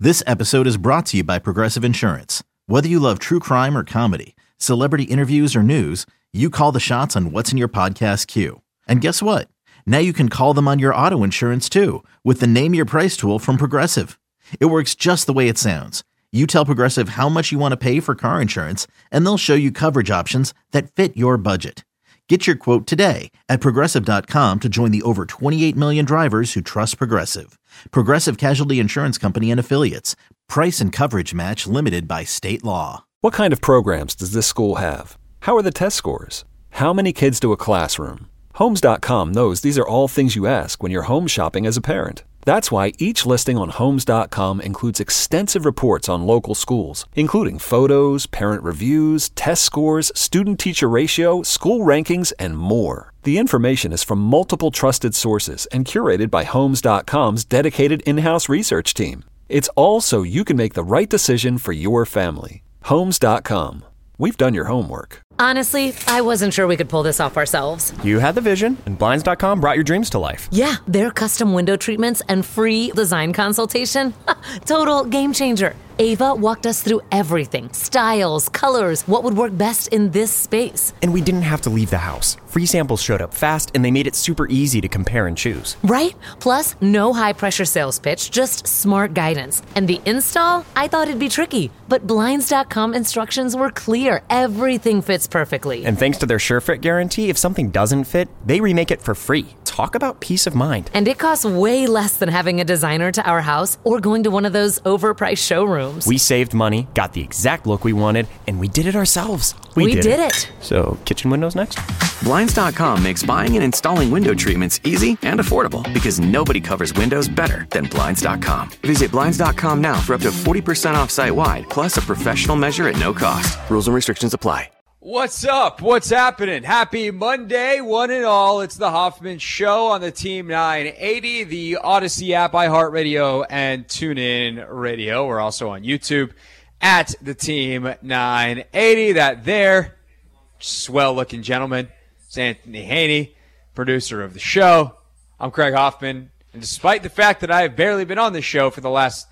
This episode is brought to you by Progressive Insurance. Whether you love true crime or comedy, celebrity interviews or news, you call the shots on what's in your podcast queue. And guess what? Now you can call them on your auto insurance too with the Name Your Price tool from Progressive. It works just the way it sounds. You tell Progressive how much you want to pay for car insurance, and they'll show you coverage options that fit your budget. Get your quote today at Progressive.com to join the over 28 million drivers who trust Progressive. Progressive Casualty Insurance Company and Affiliates. Price and coverage match limited by state law. What kind of programs does this school have? How are the test scores? How many kids to a classroom? Homes.com knows these are all things you ask when you're home shopping as a parent. That's why each listing on Homes.com includes extensive reports on local schools, including photos, parent reviews, test scores, student-teacher ratio, school rankings, and more. The information is from multiple trusted sources and curated by Homes.com's dedicated in-house research team. It's all so you can make the right decision for your family. Homes.com. We've done your homework. Honestly, I wasn't sure we could pull this off ourselves. You had the vision, and Blinds.com brought your dreams to life. Yeah, their custom window treatments and free design consultation. Total game changer. Ava walked us through everything. Styles, colors, what would work best in this space. And we didn't have to leave the house. Free samples showed up fast, and they made it super easy to compare and choose. Right? Plus, no high-pressure sales pitch, just smart guidance. And the install? I thought it'd be tricky, but Blinds.com instructions were clear. Everything fits perfectly. And thanks to their SureFit guarantee, if something doesn't fit, they remake it for free. Talk about peace of mind. And it costs way less than having a designer to our house or going to one of those overpriced showrooms. We saved money, got the exact look we wanted, and we did it ourselves. We did it. So, kitchen windows next? Blinds.com makes buying and installing window treatments easy and affordable because nobody covers windows better than Blinds.com. Visit Blinds.com now for up to 40% off site-wide, plus a professional measure at no cost. Rules and restrictions apply. What's up? What's happening? Happy Monday, one and all. It's the Hoffman Show on the Team 980, the Odyssey app, iHeartRadio, and TuneIn Radio. We're also on YouTube at the Team 980. That there, swell-looking gentleman, is Anthony Haney, producer of the show. I'm Craig Hoffman, and despite the fact that I have barely been on this show for the last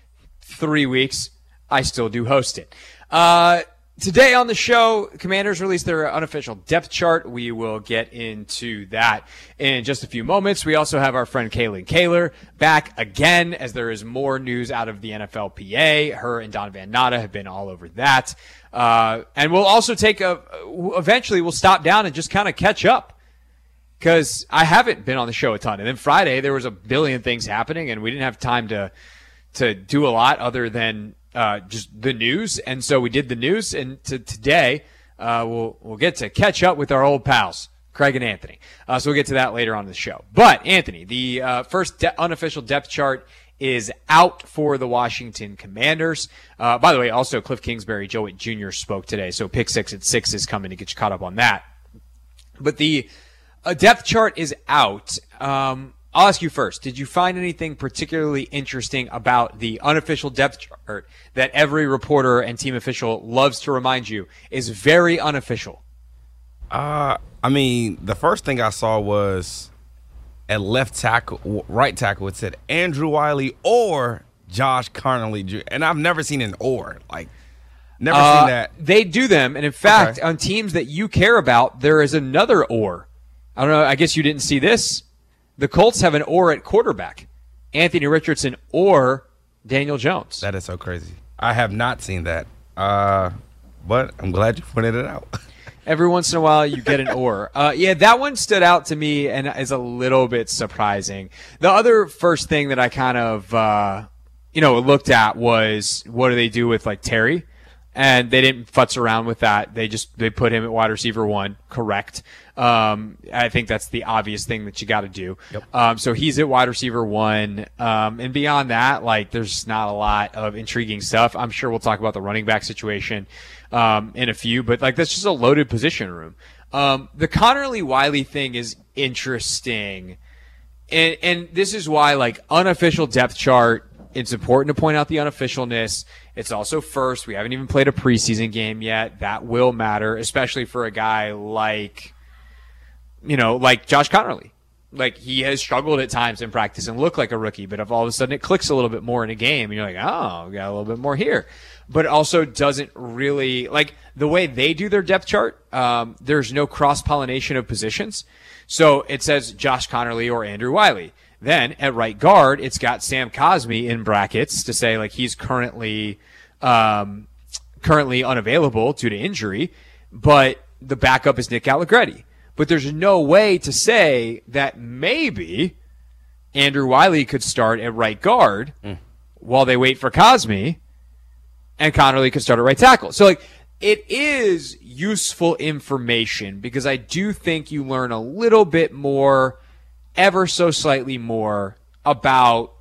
3 weeks, I still do host it. Today on the show, Commanders released their unofficial depth chart. We will get into that in just a few moments. We also have our friend Kaylin Kaler back again as there is more news out of the NFLPA. Her and Don Van Natta have been all over that. And we'll also eventually we'll stop down and just kind of catch up because I haven't been on the show a ton. And then Friday, there was a billion things happening and we didn't have time to do a lot other than just the news, and so we did the news, and today we'll get to catch up with our old pals, Craig and Anthony. So we'll get to that later on in the show. But, Anthony, the first unofficial depth chart is out for the Washington Commanders. By the way, also Cliff Kingsbury, Joe Witt Jr. spoke today, so Pick 6 at 6 is coming to get you caught up on that. But the depth chart is out. I'll ask you first. Did you find anything particularly interesting about the unofficial depth chart that every reporter and team official loves to remind you is very unofficial? I mean, the first thing I saw was at left tackle, right tackle, it said Andrew Wiley or Josh Connolly Jr. And I've never seen an or. Like, never seen that. They do them. And in fact, on teams that you care about, there is another or. I don't know. I guess you didn't see this. The Colts have an or at quarterback, Anthony Richardson or Daniel Jones. That is so crazy. I have not seen that, but I'm glad you pointed it out. Every once in a while, you get an or. Yeah, that one stood out to me and is a little bit surprising. The other first thing that I kind of, looked at was what do they do with like Terry? And they didn't futz around with that. They put him at wide receiver 1. Correct. I think that's the obvious thing that you got to do. Yep. So he's at wide receiver 1. And beyond that, like, there's not a lot of intriguing stuff. I'm sure we'll talk about the running back situation, in a few, but like, that's just a loaded position room. The Connerly Wiley thing is interesting. And this is why, like, unofficial depth chart, it's important to point out the unofficialness. It's also first. We haven't even played a preseason game yet. That will matter, especially for a guy like Josh Connerly. Like, he has struggled at times in practice and looked like a rookie, but if all of a sudden it clicks a little bit more in a game and you're like, oh, we got a little bit more here. But it also doesn't really, like, the way they do their depth chart, there's no cross-pollination of positions. So it says Josh Conerly or Andrew Wiley. Then at right guard, it's got Sam Cosmi in brackets to say, like, he's currently unavailable due to injury, but the backup is Nick Allegretti. But there's no way to say that maybe Andrew Wiley could start at right guard while they wait for Cosmi, and Conerly could start at right tackle. So, like, it is useful information because I do think you learn a little bit more, ever so slightly more, about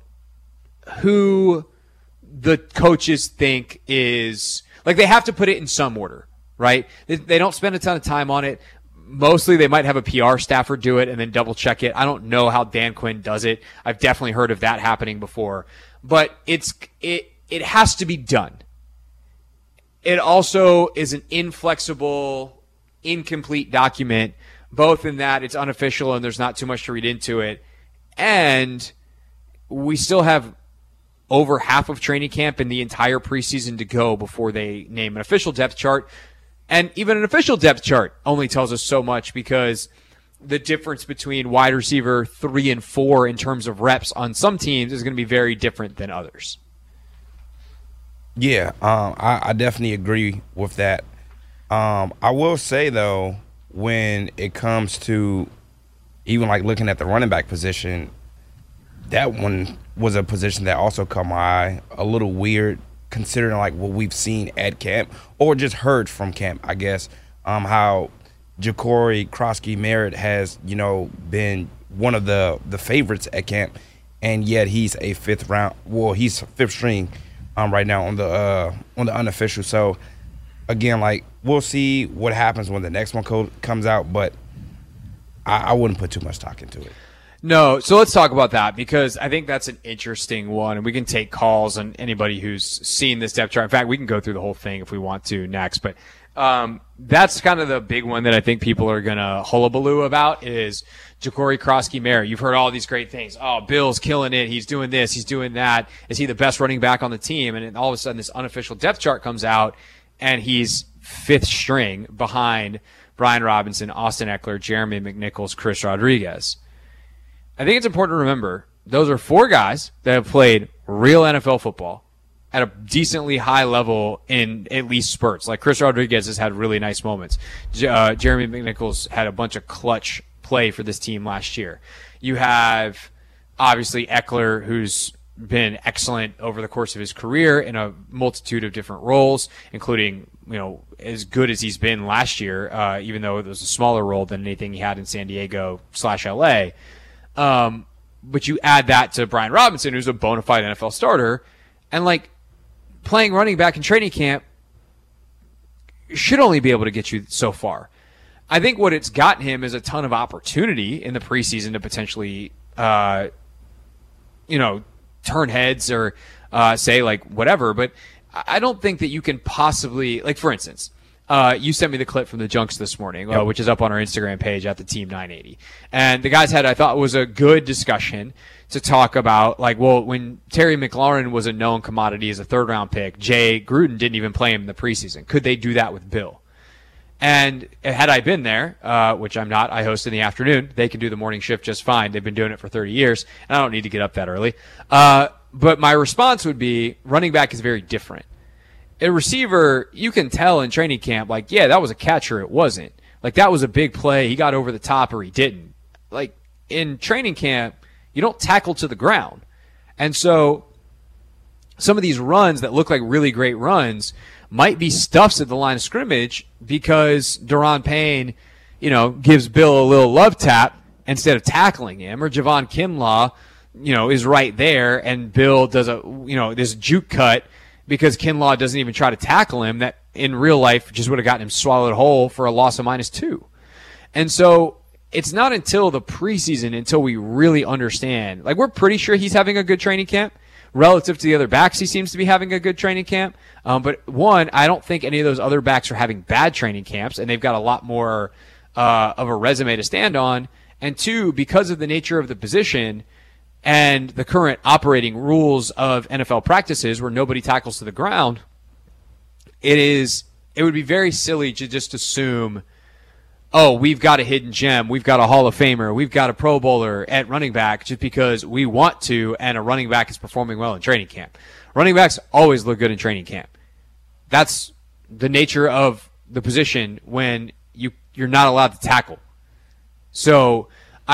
who the coaches think is, like, they have to put it in some order, right? They don't spend a ton of time on it. Mostly they might have a PR staffer do it and then double check it. I don't know how Dan Quinn does it. I've definitely heard of that happening before, but it has to be done. It also is an inflexible, incomplete document, both in that it's unofficial and there's not too much to read into it. And we still have over half of training camp and the entire preseason to go before they name an official depth chart. And even an official depth chart only tells us so much because the difference between wide receiver 3 and 4 in terms of reps on some teams is going to be very different than others. Yeah, I definitely agree with that. I will say, though, when it comes to even like looking at the running back position, that one was a position that also caught my eye. A little weird considering like what we've seen at camp or just heard from camp, I guess, how Ja'Cory Krosky-Merritt has, been one of the favorites at camp, and yet he's a fifth string right now on the unofficial. So again, like, we'll see what happens when the next one comes out, but I wouldn't put too much stock into it. No, so let's talk about that because I think that's an interesting one, and we can take calls on anybody who's seen this depth chart. In fact, we can go through the whole thing if we want to next, but that's kind of the big one that I think people are going to hullabaloo about is Ja'Cory Krosky-Merritt. You've heard all these great things. Oh, Bill's killing it. He's doing this. He's doing that. Is he the best running back on the team? And then all of a sudden this unofficial depth chart comes out, and he's fifth string behind Brian Robinson, Austin Eckler, Jeremy McNichols, Chris Rodriguez. I think it's important to remember those are 4 guys that have played real NFL football at a decently high level in at least spurts. Like Chris Rodriguez has had really nice moments. Jeremy McNichols had a bunch of clutch play for this team last year. You have obviously Eckler, who's been excellent over the course of his career in a multitude of different roles, including, as good as he's been last year, even though it was a smaller role than anything he had in San Diego/LA. But you add that to Brian Robinson, who's a bona fide NFL starter, and like playing running back in training camp should only be able to get you so far. I think what it's gotten him is a ton of opportunity in the preseason to potentially, turn heads or say like whatever. But I don't think that you can possibly, like, for instance, you sent me the clip from the Junks this morning, which is up on our Instagram page at the Team 980. And the guys I thought was a good discussion to talk about, like, well, when Terry McLaurin was a known commodity as a third-round pick, Jay Gruden didn't even play him in the preseason. Could they do that with Bill? And had I been there, which I'm not, I host in the afternoon. They can do the morning shift just fine. They've been doing it for 30 years, and I don't need to get up that early. But my response would be running back is very different. A receiver, you can tell in training camp, like, yeah, that was a catch or it wasn't. Like, that was a big play. He got over the top or he didn't. Like, in training camp, you don't tackle to the ground. And so some of these runs that look like really great runs might be stuffs at the line of scrimmage because Daron Payne, gives Bill a little love tap instead of tackling him, or Javon Kinlaw, is right there and Bill does this juke cut because Kinlaw doesn't even try to tackle him, that in real life just would have gotten him swallowed whole for a loss of -2. And so it's not until the preseason until we really understand. Like, we're pretty sure he's having a good training camp. Relative to the other backs, he seems to be having a good training camp. But one, I don't think any of those other backs are having bad training camps, and they've got a lot more of a resume to stand on. And two, because of the nature of the position and the current operating rules of NFL practices where nobody tackles to the ground, it would be very silly to just assume, oh, we've got a hidden gem, we've got a Hall of Famer, we've got a Pro Bowler at running back just because we want to and a running back is performing well in training camp. Running backs always look good in training camp. That's the nature of the position when you're not allowed to tackle. So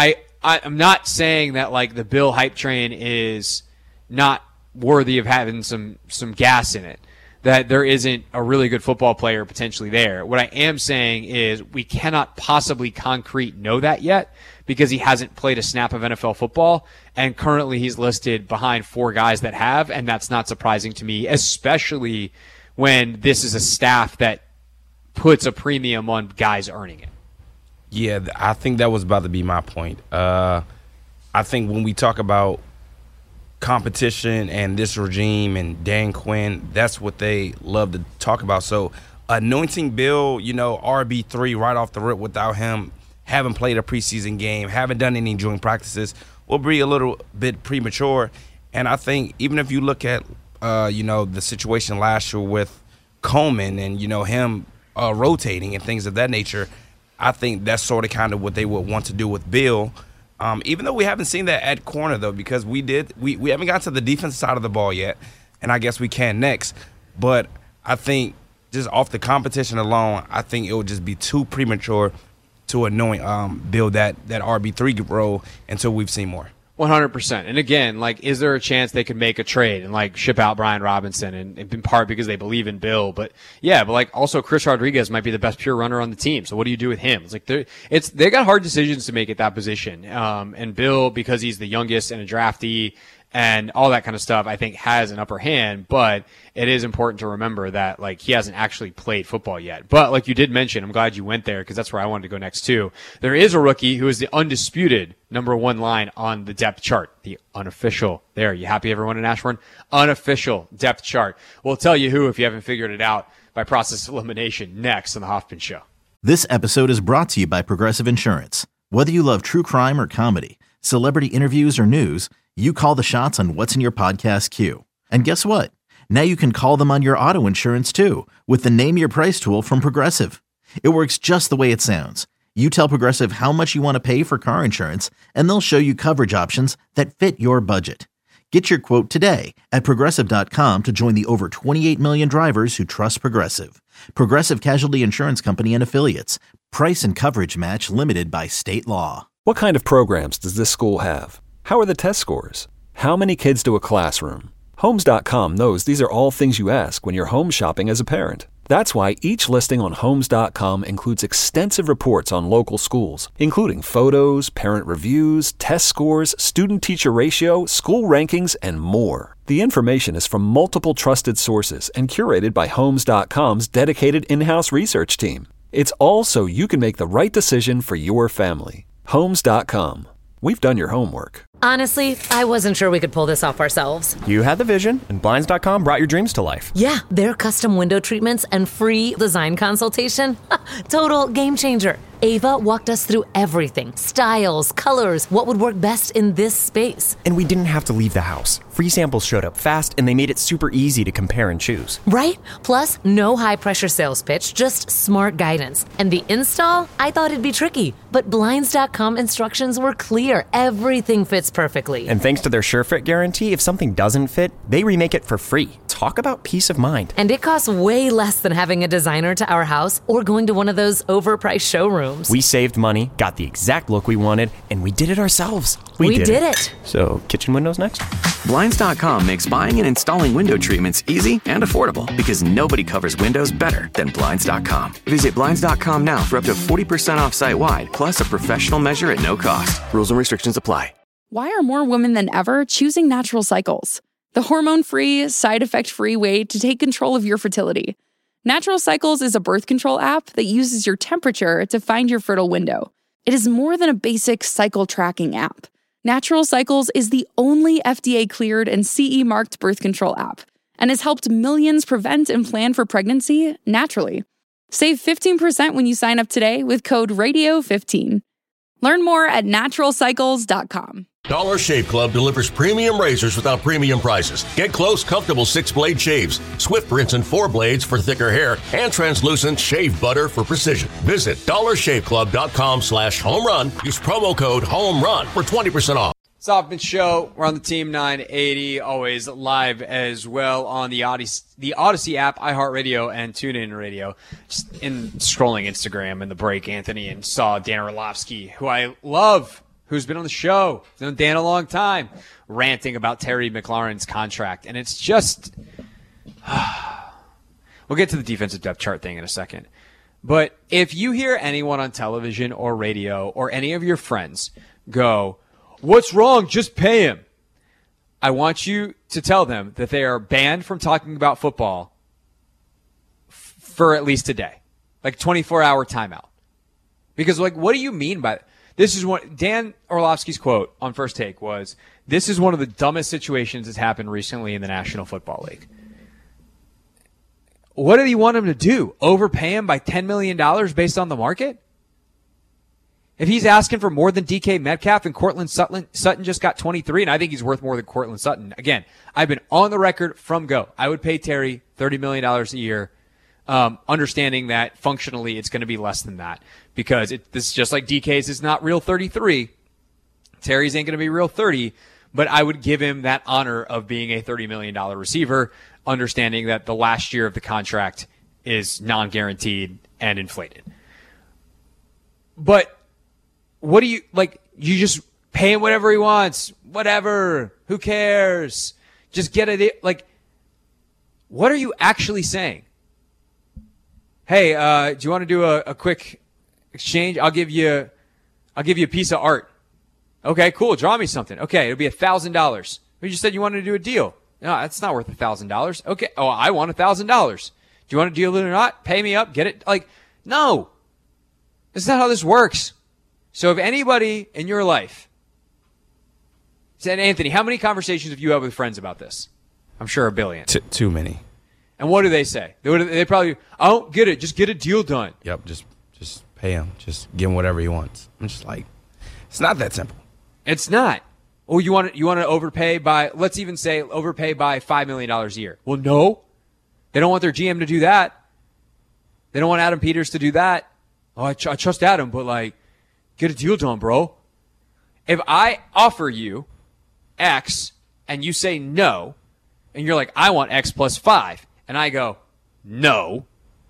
I'm not saying that like the Bill hype train is not worthy of having some gas in it, that there isn't a really good football player potentially there. What I am saying is we cannot possibly concrete know that yet because he hasn't played a snap of NFL football, and currently he's listed behind 4 guys that have, and that's not surprising to me, especially when this is a staff that puts a premium on guys earning it. Yeah, I think that was about to be my point. I think when we talk about competition and this regime and Dan Quinn, that's what they love to talk about. So anointing Bill, RB3 right off the rip without him having played a preseason game, haven't done any joint practices, will be a little bit premature. And I think even if you look at, the situation last year with Coleman and, him rotating and things of that nature, I think that's sort of kind of what they would want to do with Bill. Even though we haven't seen that at corner, though, because we haven't gotten to the defensive side of the ball yet, and I guess we can next. But I think just off the competition alone, I think it would just be too premature to anoint Bill that RB3 role until we've seen more. 100%. And again, is there a chance they could make a trade and ship out Brian Robinson and in part because they believe in Bill? But yeah, also Chris Rodriguez might be the best pure runner on the team. So what do you do with him? They got hard decisions to make at that position. And Bill, because he's the youngest and a draftee and all that kind of stuff, I think has an upper hand, but it is important to remember that he hasn't actually played football yet. But like you did mention, I'm glad you went there because that's where I wanted to go next too. There is a rookie who is the undisputed number 1 line on the depth chart, the unofficial. There, you happy everyone in Ashburn? Unofficial depth chart. We'll tell you who if you haven't figured it out by process of elimination next on the Hoffman Show. This episode is brought to you by Progressive Insurance. Whether you love true crime or comedy, celebrity interviews or news, you call the shots on what's in your podcast queue. And guess what? Now you can call them on your auto insurance too with the Name Your Price tool from Progressive. It works just the way it sounds. You tell Progressive how much you want to pay for car insurance, and they'll show you coverage options that fit your budget. Get your quote today at Progressive.com to join the over 28 million drivers who trust Progressive. Progressive Casualty Insurance Company and Affiliates. Price and coverage match limited by state law. What kind of programs does this school have? How are the test scores? How many kids do a classroom? Homes.com knows these are all things you ask when you're home shopping as a parent. That's why each listing on Homes.com includes extensive reports on local schools, including photos, parent reviews, test scores, student-teacher ratio, school rankings, and more. The information is from multiple trusted sources and curated by Homes.com's dedicated in-house research team. It's all so you can make the right decision for your family. Homes.com. We've done your homework. Honestly, I wasn't sure we could pull this off ourselves. You had the vision, and Blinds.com brought your dreams to life. Yeah, their custom window treatments and free design consultation. Total game changer. Ava walked us through everything. Styles, colors, what would work best in this space. And we didn't have to leave the house. Free samples showed up fast, and they made it super easy to compare and choose. Right? Plus, no high-pressure sales pitch, just smart guidance. And the install? I thought it'd be tricky, but Blinds.com instructions were clear. Everything fits perfectly. And thanks to their SureFit guarantee, if something doesn't fit, they remake it for free. Talk about peace of mind. And it costs way less than having a designer to our house or going to one of those overpriced showrooms. We saved money, got the exact look we wanted, and we did it ourselves. We did it. So, kitchen windows next? Blinds.com makes buying and installing window treatments easy and affordable because nobody covers windows better than Blinds.com. Visit Blinds.com now for up to 40% off site-wide, plus a professional measure at no cost. Rules and restrictions apply. Why are more women than ever choosing Natural Cycles? The hormone-free, side-effect-free way to take control of your fertility. Natural Cycles is a birth control app that uses your temperature to find your fertile window. It is more than a basic cycle tracking app. Natural Cycles is the only FDA-cleared and CE-marked birth control app and has helped millions prevent and plan for pregnancy naturally. Save 15% when you sign up today with code RADIO15. Learn more at naturalcycles.com. Dollar Shave Club delivers premium razors without premium prices. Get close, comfortable 6-blade shaves, swift rinse and 4 blades for thicker hair, and translucent shave butter for precision. Visit dollarshaveclub.com/home-run. Use promo code HOME-RUN for 20% off. It's Hoffman Show. We're on the Team 980, always live as well on the Odyssey app, iHeartRadio, and TuneIn Radio. Just in scrolling Instagram in the break, Anthony, and saw Dan Orlovsky, who I love, who's been on the show, known Dan a long time, ranting about Terry McLaurin's contract. And it's just, we'll get to the defensive depth chart thing in a second. But if you hear anyone on television or radio or any of your friends go, "What's wrong? Just pay him," I want you to tell them that they are banned from talking about football for at least a day, like 24-hour timeout. Because, like, what do you mean by that? This is what Dan Orlovsky's quote on First Take was, "This is one of the dumbest situations that's happened recently in the National Football League." What did he want him to do? Overpay him by $10 million based on the market? If he's asking for more than DK Metcalf and Cortland Sutton just got 23, and I think he's worth more than Cortland Sutton. Again, I've been on the record from go. I would pay Terry $30 million a year, understanding that functionally it's going to be less than that because this is just like DK's is not real 33. Terry's ain't going to be real 30, but I would give him that honor of being a $30 million receiver, understanding that the last year of the contract is non-guaranteed and inflated. But what do you, like, you just pay him whatever he wants, whatever, who cares, just get it, like, what are you actually saying? Hey, do you want to do a quick exchange? I'll give you a piece of art. Okay, cool, draw me something. Okay, it'll be $1,000. You just said you wanted to do a deal. No, that's not worth $1,000. Okay, oh, I want $1,000. Do you want to deal it or not? Pay me up, get it, like, no. That's not how this works. So if anybody in your life said, Anthony, how many conversations have you had with friends about this? I'm sure a billion. Too many. And what do they say? They probably, I don't get it. Just get a deal done. Yep, just pay him. Just give him whatever he wants. I'm just like, it's not that simple. It's not. Oh, you want to overpay by, let's even say overpay by $5 million a year. Well, no. They don't want their GM to do that. They don't want Adam Peters to do that. Oh, I trust Adam, but like, get a deal done, bro. If I offer you X and you say no, and you're like, I want X plus 5, and I go, no,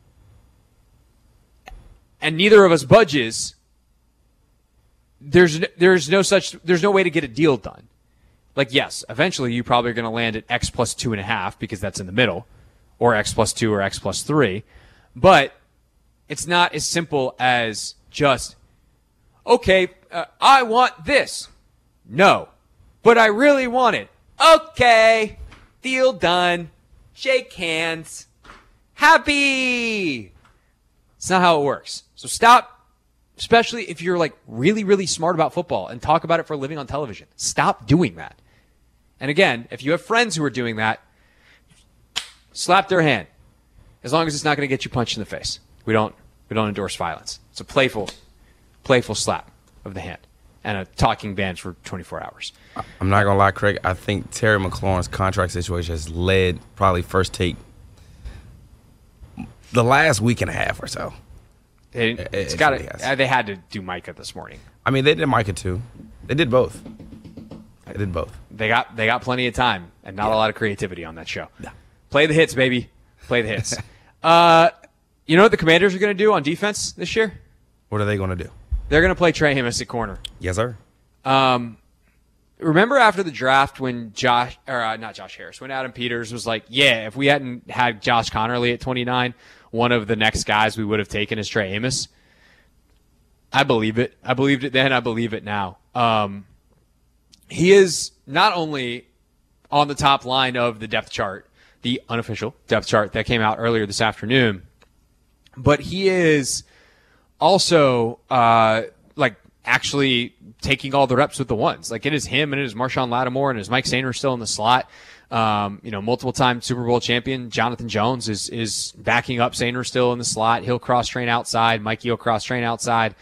and neither of us budges, there's no way to get a deal done. Like, yes, eventually you probably are going to land at X plus 2.5 because that's in the middle, or X plus 2 or X plus 3, but it's not as simple as just, okay, I want this. No, but I really want it. Okay, deal done. Shake hands. Happy. It's not how it works. So stop, especially if you're like really, really smart about football and talk about it for a living on television. Stop doing that. And again, if you have friends who are doing that, slap their hand. As long as it's not going to get you punched in the face. We don't endorse violence. It's a playful slap of the hand and a talking ban for 24 hours. I'm not gonna lie, Craig. I think Terry McLaurin's contract situation has led probably First Take the last week and a half or so. They had to do Micah this morning. I mean, they did Micah too. They did both. They got plenty of time and not a lot of creativity on that show. Yeah. Play the hits, baby. Play the hits. You know what the Commanders are going to do on defense this year? What are they going to do? They're going to play Trey Himis at corner. Yes, sir. Remember after the draft when when Adam Peters was like, yeah, if we hadn't had Josh Connerly at 29, one of the next guys we would have taken is Trey Himis. I believe it. I believed it then. I believe it now. He is not only on the top line of the depth chart, the unofficial depth chart that came out earlier this afternoon, but he is also actually taking all the reps with the ones. Like, it is him and it is Marshawn Lattimore and it is Mike Sainer still in the slot. Multiple time Super Bowl champion Jonathan Jones is backing up Sainer still in the slot. He'll cross train outside. Mikey will cross train outside.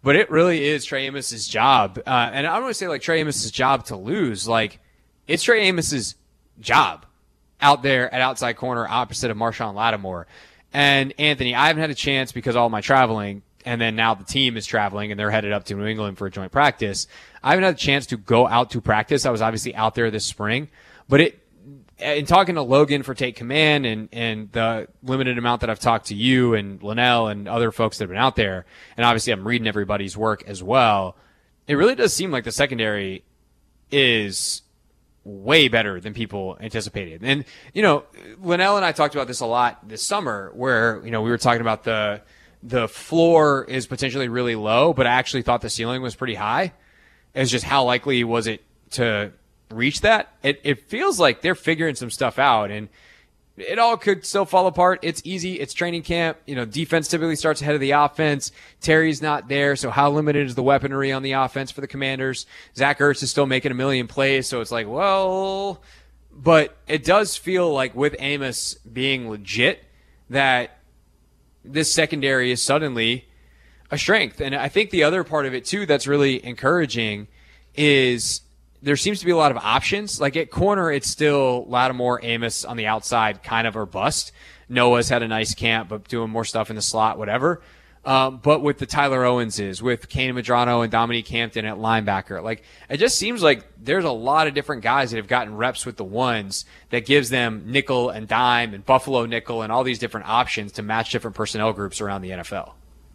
but it really is Trey Amos's job. And I don't want to say like Trey Amos's job to lose. Like, it's Trey Amos's job out there at outside corner opposite of Marshawn Lattimore. And Anthony, I haven't had a chance because of all my traveling, and then now the team is traveling and they're headed up to New England for a joint practice. I haven't had a chance to go out to practice. I was obviously out there this spring, but in talking to Logan for Take Command and the limited amount that I've talked to you and Linnell and other folks that have been out there, and obviously I'm reading everybody's work as well, it really does seem like the secondary is way better than people anticipated. And, Linnell and I talked about this a lot this summer where, we were talking about the floor is potentially really low, but I actually thought the ceiling was pretty high. It's just how likely was it to reach that? It feels like they're figuring some stuff out, and it all could still fall apart. It's easy. It's training camp. Defense typically starts ahead of the offense. Terry's not there, so how limited is the weaponry on the offense for the Commanders? Zach Ertz is still making a million plays, so it's like, well, but it does feel like with Amos being legit that this secondary is suddenly a strength. And I think the other part of it too that's really encouraging is there seems to be a lot of options. Like at corner, it's still Lattimore, Amos on the outside, kind of or bust. Noah's had a nice camp, but doing more stuff in the slot, whatever. But with the Tyler Owenses, with Kane Medrano and Dominique Hampton at linebacker, like it just seems like there's a lot of different guys that have gotten reps with the ones that gives them nickel and dime and Buffalo nickel and all these different options to match different personnel groups around the NFL.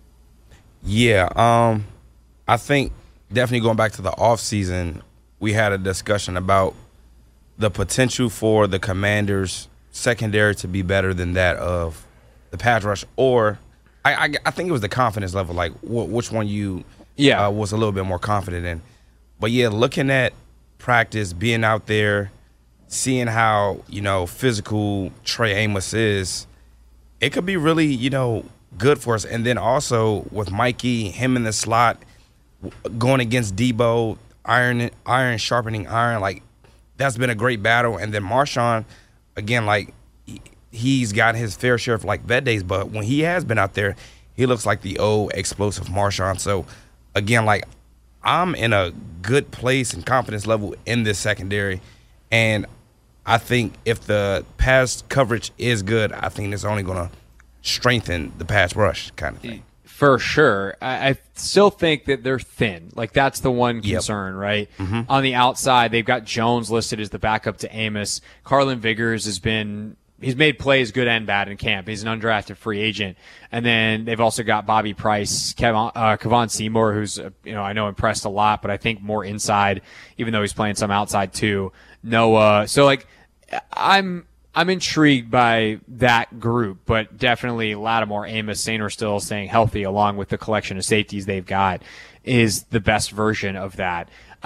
Yeah, I think definitely going back to the offseason, we had a discussion about the potential for the Commanders' secondary to be better than that of the pass rush, or I think it was the confidence level, like which one you was a little bit more confident in. But, yeah, looking at practice, being out there, seeing how, physical Trey Amos is, it could be really, good for us. And then also with Mikey, him in the slot, going against Debo, iron sharpening iron, like that's been a great battle. And then Marshawn, again, like he's got his fair share of like vet days, but when he has been out there, he looks like the old explosive Marshawn. So again, like I'm in a good place and confidence level in this secondary, and I think if the pass coverage is good, I think it's only going to strengthen the pass rush kind of thing. For sure. I still think that they're thin. Like, that's the one concern, right? Mm-hmm. On the outside, they've got Jones listed as the backup to Amos. Carlin Vigors he's made plays good and bad in camp. He's an undrafted free agent. And then they've also got Bobby Price, Kevon Seymour, who's, I know impressed a lot, but I think more inside, even though he's playing some outside too. Noah. So, like, I'm intrigued by that group, but definitely Lattimore, Amos, Sainer still staying healthy along with the collection of safeties they've got is the best version of that.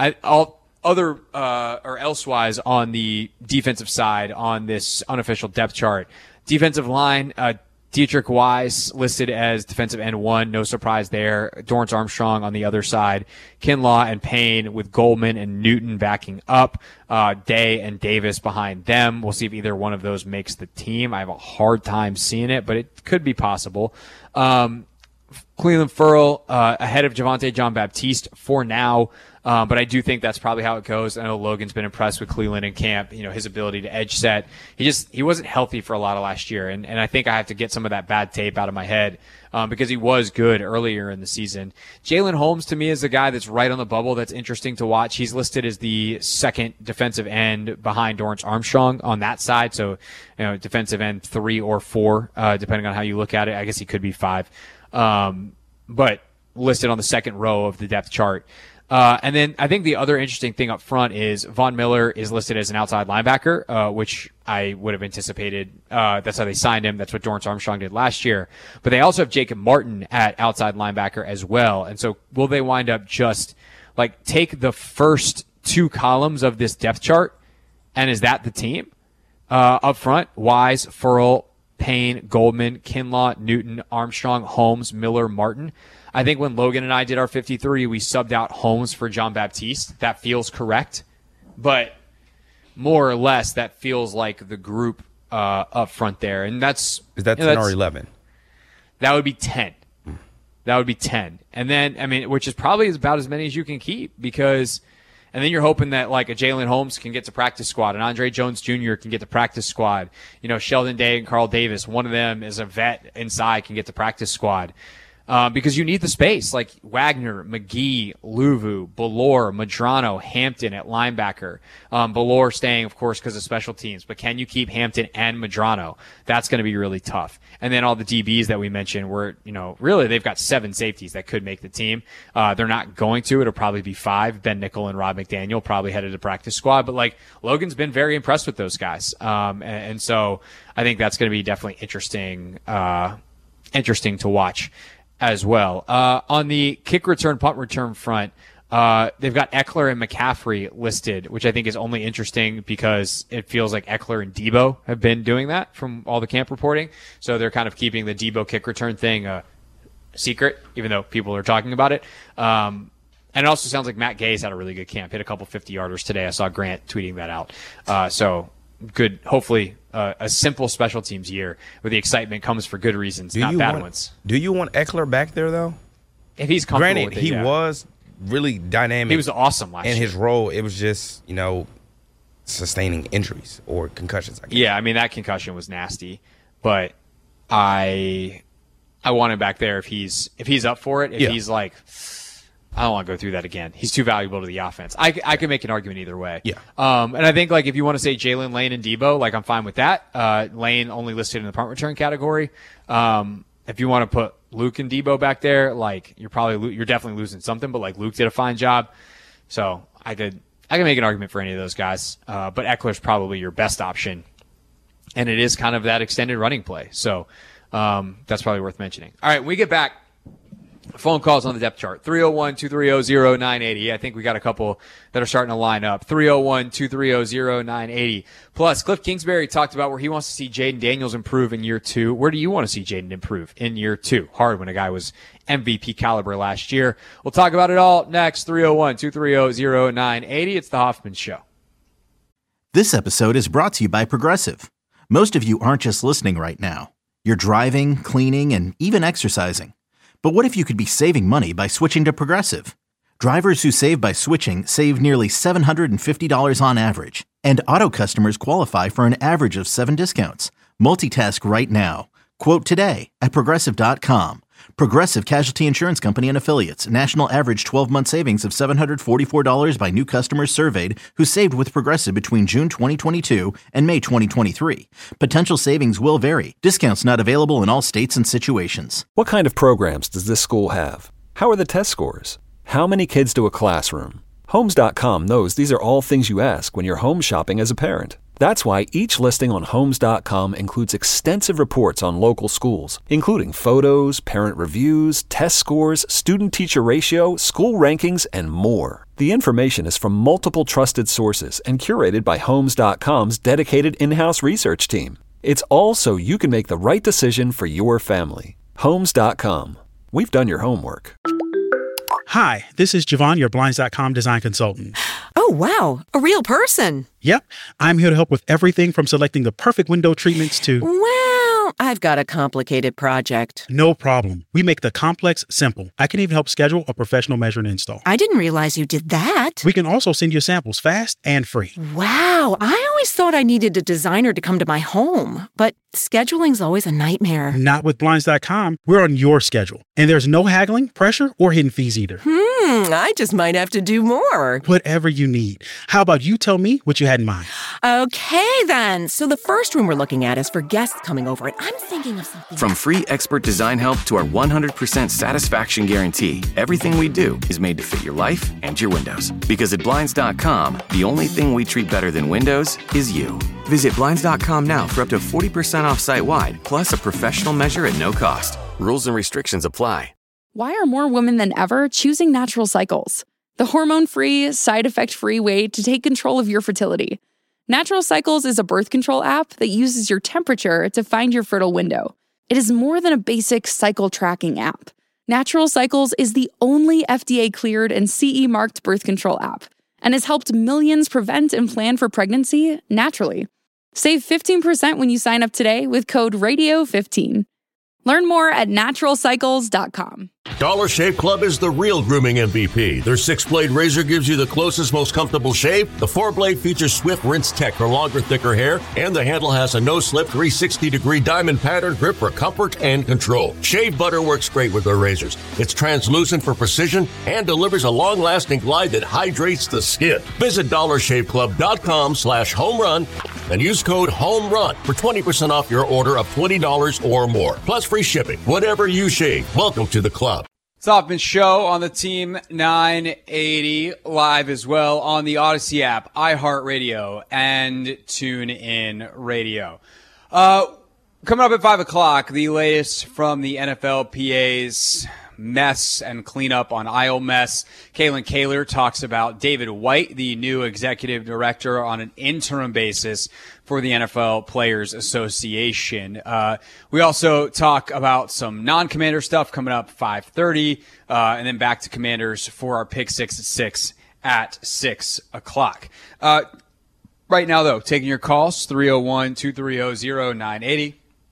Elsewise on the defensive side on this unofficial depth chart, defensive line, Dietrich Wise listed as defensive end 1. No surprise there. Dorrance Armstrong on the other side. Kinlaw and Payne with Goldman and Newton backing up. Day and Davis behind them. We'll see if either one of those makes the team. I have a hard time seeing it, but it could be possible. Cleveland Ferrell ahead of Javonte Jean-Baptiste for now. But I do think that's probably how it goes. I know Logan's been impressed with Cleveland in camp, his ability to edge set. He wasn't healthy for a lot of last year. And I think I have to get some of that bad tape out of my head, because he was good earlier in the season. Jalen Holmes to me is the guy that's right on the bubble. That's interesting to watch. He's listed as the second defensive end behind Dorrance Armstrong on that side. So, defensive end 3 or 4, depending on how you look at it. I guess he could be 5. But listed on the second row of the depth chart. And then I think the other interesting thing up front is Von Miller is listed as an outside linebacker, which I would have anticipated. That's how they signed him. That's what Dorrance Armstrong did last year. But they also have Jacob Martin at outside linebacker as well. And so will they wind up just like take the first 2 columns of this depth chart, and is that the team? Up front, Wise, Ferrell, Payne, Goldman, Kinlaw, Newton, Armstrong, Holmes, Miller, Martin. I think when Logan and I did our 53, we subbed out Holmes for Jean-Baptiste. That feels correct. But more or less, that feels like the group up front there. And that's... Is that 10 or 11? That would be 10. That would be 10. And then, I mean, which is probably about as many as you can keep because, and then you're hoping that like a Jalen Holmes can get to practice squad, and Andre Jones Jr. can get to practice squad. You know, Sheldon Day and Carl Davis, one of them is a vet inside, can get to practice squad. Because you need the space, like Wagner, McGee, Luvu, Ballore, Madrano, Hampton at linebacker. Ballore staying, of course, because of special teams. But can you keep Hampton and Madrano? That's going to be really tough. And then all the DBs that we mentioned were, you know, really they've got 7 safeties that could make the team. They're not going to. It'll probably be 5. Ben Nickel and Rob McDaniel probably headed to practice squad. But like Logan's been very impressed with those guys. And so I think that's going to be definitely interesting to watch as well. On the kick return, punt return front, they've got Eckler and McCaffrey listed, which I think is only interesting because it feels like Eckler and Debo have been doing that from all the camp reporting. So they're kind of keeping the Debo kick return thing a secret, even though people are talking about it. And it also sounds like Matt Gay's had a really good camp, hit a couple 50-yarders today. I saw Grant tweeting that out. So good, hopefully a simple special teams year where the excitement comes for good reasons, not bad ones. Do you want Eckler back there, though? If he's comfortable Granted, with it, he was really dynamic. He was awesome last year. In his role, it was just, you know, sustaining injuries or concussions, I guess. Yeah, I mean, that concussion was nasty. But I want him back there if he's up for it. If he's like, I don't want to go through that again. He's too valuable to the offense. I can make an argument either way. Yeah. And I think, like, if you want to say Jalen, Lane, and Debo, like, I'm fine with that. Lane only listed in the punt return category. If you want to put Luke and Debo back there, like, you're definitely losing something, but, like, Luke did a fine job. So I can make an argument for any of those guys. But Eckler's probably your best option. And it is kind of that extended running play. So that's probably worth mentioning. All right, when we get back, phone calls on the depth chart, 301-230-0980. I think we got a couple that are starting to line up. 301-230-0980. Plus, Cliff Kingsbury talked about where he wants to see Jaden Daniels improve in year 2. Where do you want to see Jaden improve in year 2? Hard when a guy was MVP caliber last year. We'll talk about it all next. 301-230-0980. It's the Hoffman Show. This episode is brought to you by Progressive. Most of you aren't just listening right now. You're driving, cleaning, and even exercising. But what if you could be saving money by switching to Progressive? Drivers who save by switching save nearly $750 on average, and auto customers qualify for an average of 7 discounts. Multitask right now. Quote today at Progressive.com. Progressive Casualty Insurance Company and Affiliates. National average 12-month savings of $744 by new customers surveyed who saved with Progressive between June 2022 and May 2023. Potential savings will vary. Discounts not available in all states and situations. What kind of programs does this school have? How are the test scores? How many kids do a classroom? Homes.com knows these are all things you ask when you're home shopping as a parent. That's why each listing on Homes.com includes extensive reports on local schools, including photos, parent reviews, test scores, student-teacher ratio, school rankings, and more. The information is from multiple trusted sources and curated by Homes.com's dedicated in-house research team. It's all so you can make the right decision for your family. Homes.com. We've done your homework. Hi, this is Javon, your Blinds.com design consultant. Oh, wow. A real person. Yep. I'm here to help with everything from selecting the perfect window treatments to... Well, I've got a complicated project. No problem. We make the complex simple. I can even help schedule a professional measure and install. I didn't realize you did that. We can also send you samples fast and free. Wow. I always thought I needed a designer to come to my home, but scheduling's always a nightmare. Not with Blinds.com. We're on your schedule. And there's no haggling, pressure, or hidden fees either. I just might have to do more. Whatever you need. How about you tell me what you had in mind? Okay, then. So the first room we're looking at is for guests coming over, and I'm thinking of something. From free expert design help to our 100% satisfaction guarantee, everything we do is made to fit your life and your windows. Because at Blinds.com, the only thing we treat better than windows is you. Visit Blinds.com now for up to 40% off site-wide, plus a professional measure at no cost. Rules and restrictions apply. Why are more women than ever choosing Natural Cycles? The hormone-free, side-effect-free way to take control of your fertility. Natural Cycles is a birth control app that uses your temperature to find your fertile window. It is more than a basic cycle tracking app. Natural Cycles is the only FDA-cleared and CE-marked birth control app and has helped millions prevent and plan for pregnancy naturally. Save 15% when you sign up today with code RADIO15. Learn more at naturalcycles.com. Dollar Shave Club is the real grooming MVP. Their 6-blade razor gives you the closest, most comfortable shave. The 4-blade features swift rinse tech for longer, thicker hair, and the handle has a no-slip 360-degree diamond pattern grip for comfort and control. Shave butter works great with their razors. It's translucent for precision and delivers a long-lasting glide that hydrates the skin. Visit dollarshaveclub.com/homerun and use code HOMERUN for 20% off your order of $20 or more, plus free shipping. Whatever you shave, welcome to the club. It's Hoffman Show on the Team 980, live as well on the Odyssey app, iHeartRadio, and TuneIn Radio. Coming up at 5 o'clock, the latest from the NFLPA's mess and cleanup on Isle Mess. Kalen Kaler talks about David White, the new executive director, on an interim basis for the NFL Players Association. We also talk about some non-Commander stuff coming up 5:30, and then back to Commanders for our Pick 6 at 6 o'clock. Right now, though, taking your calls, 301-230-0980.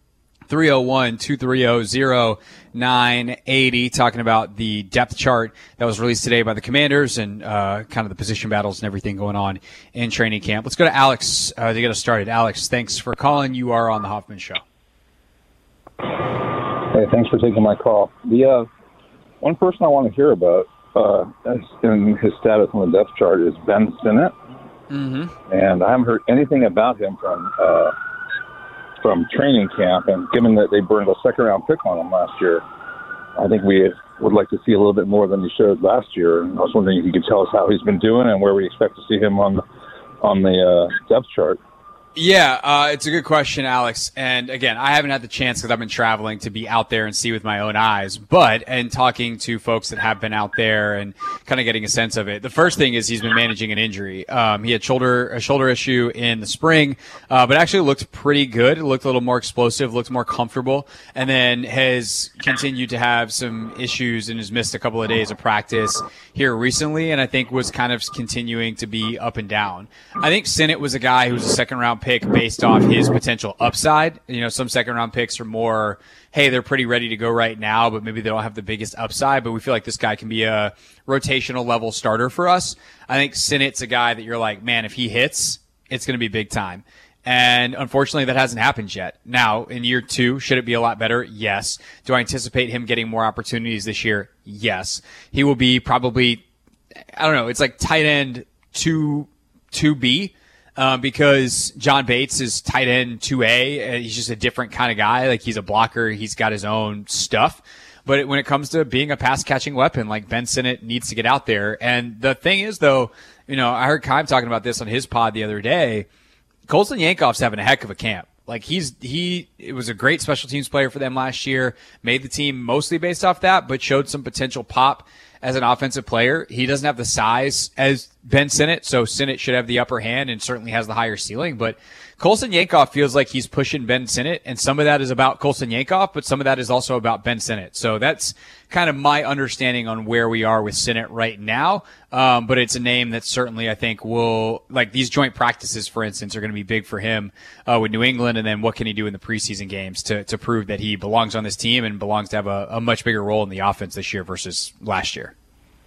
301-230-0980, talking about the depth chart that was released today by the Commanders and kind of the position battles and everything going on in training camp. Let's go to Alex to get us started. Alex, thanks for calling. You are on the Hoffman Show. Hey, thanks for taking my call. The one person I want to hear about in his status on the depth chart is Ben Sinnott. Mm-hmm. And I haven't heard anything about him from training camp, and given that they burned a second-round pick on him last year, I think we would like to see a little bit more than he showed last year. And I was wondering if you could tell us how he's been doing and where we expect to see him on the depth chart. Yeah, it's a good question, Alex. And again, I haven't had the chance because I've been traveling to be out there and see with my own eyes, and talking to folks that have been out there and kind of getting a sense of it. The first thing is he's been managing an injury. He had a shoulder issue in the spring, but actually looked pretty good. It looked a little more explosive, looked more comfortable, and then has continued to have some issues and has missed a couple of days of practice here recently, and I think was kind of continuing to be up and down. I think Sinnott was a guy who was a second-round pick based off his potential upside. You know, some second round picks are more, hey, they're pretty ready to go right now, but maybe they don't have the biggest upside. But we feel like this guy can be a rotational level starter for us. I think Sinnott's a guy that you're like, man, if he hits, it's going to be big time. And unfortunately, that hasn't happened yet. Now, in year 2, should it be a lot better? Yes. Do I anticipate him getting more opportunities this year? Yes. He will be probably, I don't know, it's like tight end 2B. Because John Bates is tight end 2A, and he's just a different kind of guy. Like, he's a blocker. He's got his own stuff. But when it comes to being a pass-catching weapon, like, Ben Sinnott needs to get out there. And the thing is, though, you know, I heard Keim talking about this on his pod the other day. Colson Yankoff's having a heck of a camp. Like, it was a great special teams player for them last year, made the team mostly based off that, but showed some potential pop as an offensive player. He doesn't have the size as Ben Sinnott, so Sinnott should have the upper hand and certainly has the higher ceiling. But Colson Yankoff feels like he's pushing Ben Sinnott, and some of that is about Colson Yankoff, but some of that is also about Ben Sinnott. So that's kind of my understanding on where we are with Sinnott right now. But it's a name that certainly I think will, like, these joint practices, for instance, are going to be big for him with New England. And then what can he do in the preseason games to prove that he belongs on this team and belongs to have a much bigger role in the offense this year versus last year.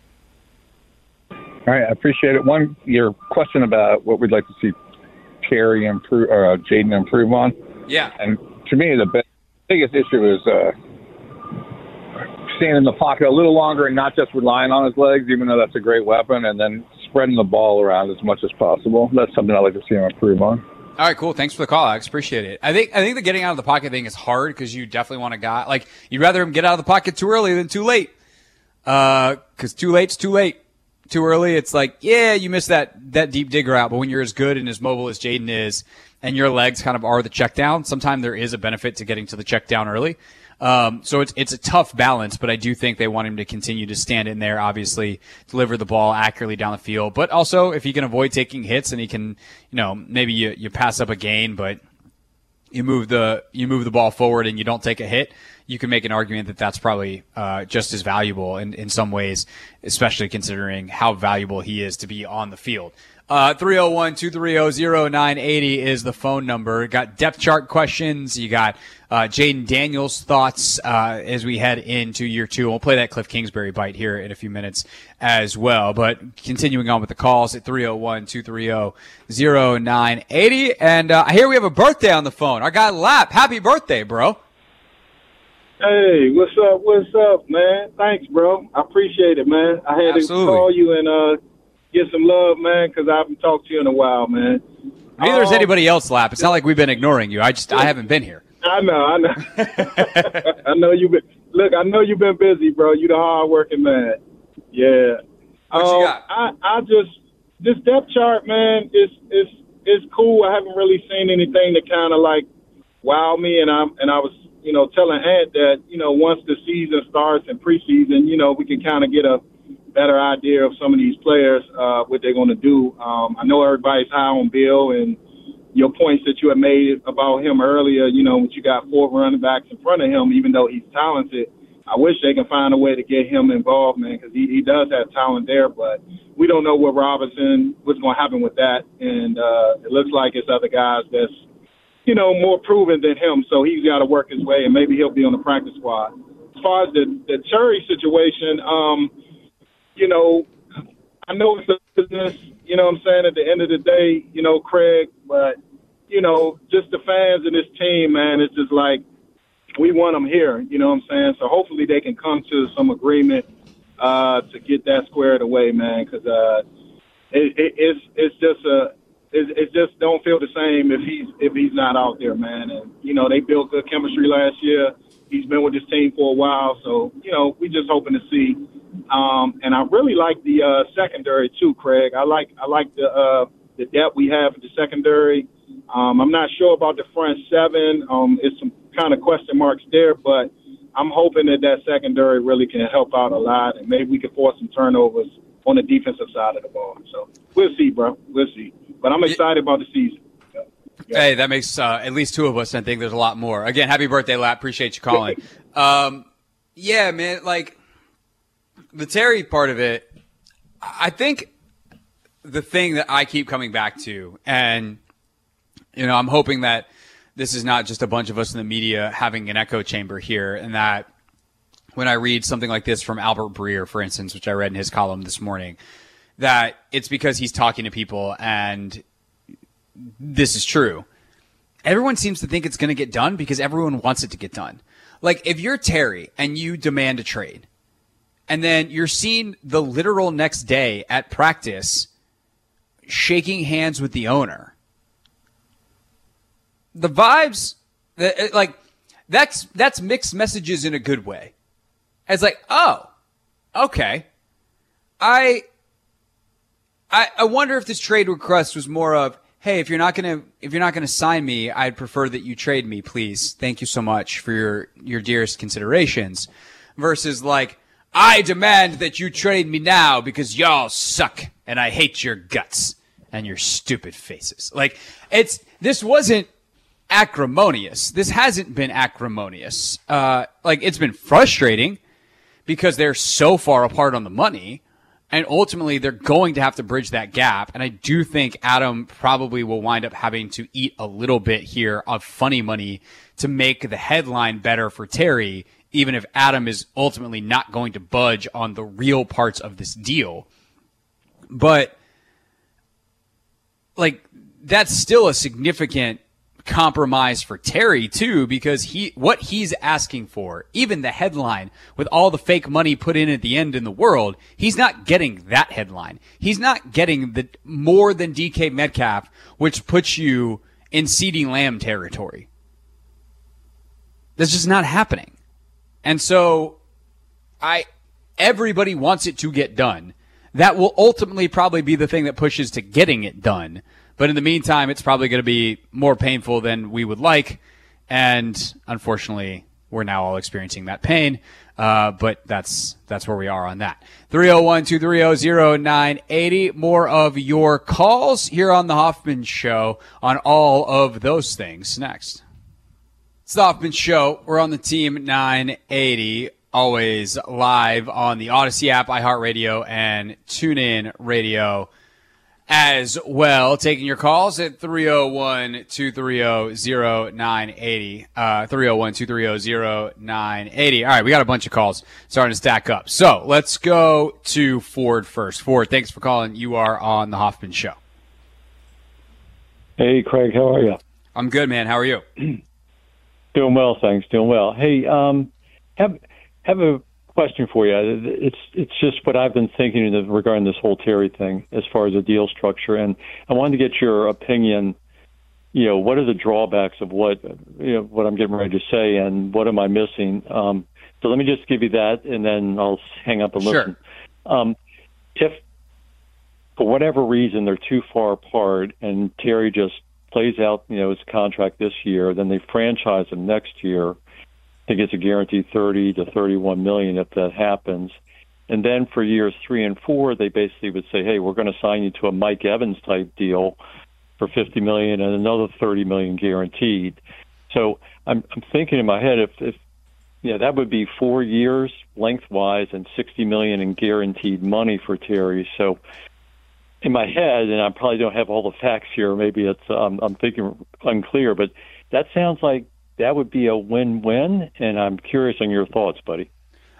All right, I appreciate it. Your question about what we'd like to see Terry improve, Jaden improve on. Yeah. And to me, the biggest issue is staying in the pocket a little longer and not just relying on his legs, even though that's a great weapon, and then spreading the ball around as much as possible. That's something I'd like to see him improve on. All right, cool. Thanks for the call, Alex. Appreciate it. I think the getting out of the pocket thing is hard because you definitely want a guy, like, you'd rather him get out of the pocket too early than too late. Because too late's too late. Too early, it's like, yeah, you missed that deep dig route. But when you're as good and as mobile as Jaden is, and your legs kind of are the check down, sometimes there is a benefit to getting to the check down early. So it's a tough balance, but I do think they want him to continue to stand in there, obviously deliver the ball accurately down the field. But also, if he can avoid taking hits and he can, maybe you pass up a gain, but you move the ball forward and you don't take a hit, you can make an argument that that's probably just as valuable in some ways, especially considering how valuable he is to be on the field. 301-230-0980 is the phone number. Got depth chart questions. You got Jaden Daniels' thoughts as we head into year 2. We'll play that Cliff Kingsbury bite here in a few minutes as well. But continuing on with the calls at 301-230-0980. And I hear we have a birthday on the phone. Our guy Lap. Happy birthday, bro. Hey, what's up, man? Thanks, bro. I appreciate it, man. I had to call you and get some love, man, because I haven't talked to you in a while, man. Neither is anybody else, Lap. It's not like we've been ignoring you. I haven't been here. I know. I know you've been. Look, I know you've been busy, bro. You the hard-working man. Yeah. What you got? I just this depth chart, man, is cool. I haven't really seen anything that kind of like wow me, and I was telling Ant that once the season starts and preseason, we can kind of get a better idea of some of these players, what they're going to do. I know everybody's high on Bill, and your points that you had made about him earlier, when you got 4 running backs in front of him, even though he's talented, I wish they can find a way to get him involved, man, because he does have talent there, but we don't know what's going to happen with that, and it looks like it's other guys that's, more proven than him, so he's got to work his way, and maybe he'll be on the practice squad. As far as the Terry situation, I know it's a business, what I'm saying, at the end of the day, Craig, but, just the fans of this team, man, it's just like we want them here, what I'm saying? So hopefully they can come to some agreement to get that squared away, man, because it's just don't feel the same if he's not out there, man. And, they built good chemistry last year. He's been with this team for a while, so, we just hoping to see. And I really like the secondary too, Craig. I like the depth we have at the secondary. I'm not sure about the front 7. It's some kind of question marks there, but I'm hoping that secondary really can help out a lot, and maybe we can force some turnovers on the defensive side of the ball. So we'll see, bro. We'll see. But I'm excited about the season. Yeah. Hey, that makes at least 2 of us, I think there's a lot more. Again, happy birthday, Lap. Appreciate you calling. Yeah, man, like the Terry part of it, I think the thing that I keep coming back to, and, I'm hoping that this is not just a bunch of us in the media having an echo chamber here, and that when I read something like this from Albert Breer, for instance, which I read in his column this morning, that it's because he's talking to people, and this is true. Everyone seems to think it's going to get done because everyone wants it to get done. Like, if you're Terry and you demand a trade, and then you're seen the literal next day at practice shaking hands with the owner, the vibes, that's mixed messages in a good way. It's like, oh, okay. I wonder if this trade request was more of, hey, if you're not gonna sign me, I'd prefer that you trade me, please. Thank you so much for your dearest considerations. Versus like, I demand that you trade me now because y'all suck and I hate your guts and your stupid faces. Like, this wasn't acrimonious. This hasn't been acrimonious. It's been frustrating because they're so far apart on the money. And ultimately, they're going to have to bridge that gap. And I do think Adam probably will wind up having to eat a little bit here of funny money to make the headline better for Terry, even if Adam is ultimately not going to budge on the real parts of this deal. But, that's still a significant compromise for Terry too, because what he's asking for, even the headline with all the fake money put in at the end in the world, he's not getting that headline. He's not getting the more than DK Metcalf, which puts you in CeeDee Lamb territory. That's just not happening. And so everybody wants it to get done. That will ultimately probably be the thing that pushes to getting it done. But in the meantime, it's probably going to be more painful than we would like. And unfortunately, we're now all experiencing that pain. But that's where we are on that. 301-230-0980. More of your calls here on the Hoffman Show on all of those things next. It's the Hoffman Show. We're on the Team 980. Always live on the Odyssey app, iHeartRadio, and TuneIn Radio. as well. Taking your calls at 301-230-0980. 301-230-0980. All right, we got a bunch of calls starting to stack up. So let's go to Ford first. Ford, thanks for calling. You are on the Hoffman Show. Hey, Craig, how are you? I'm good, man. How are you? Doing well, thanks. Doing well. Hey, have a question for you. It's just what I've been thinking regarding this whole Terry thing as far as the deal structure, and I wanted to get your opinion. What are the drawbacks of what I'm getting ready to say, and what am I missing? So let me just give you that, and then I'll hang up and listen. If for whatever reason they're too far apart, and Terry just plays out, his contract this year, then they franchise him next year. I think it's a guaranteed $30 to $31 million if that happens. And then for years 3 and 4, they basically would say, hey, we're going to sign you to a Mike Evans type deal for $50 million and another $30 million guaranteed. So I'm thinking in my head, if that would be 4 years lengthwise and $60 million in guaranteed money for Terry. So in my head, and I probably don't have all the facts here, maybe it's I'm thinking unclear, but that sounds like that would be a win-win, and I'm curious on your thoughts, buddy.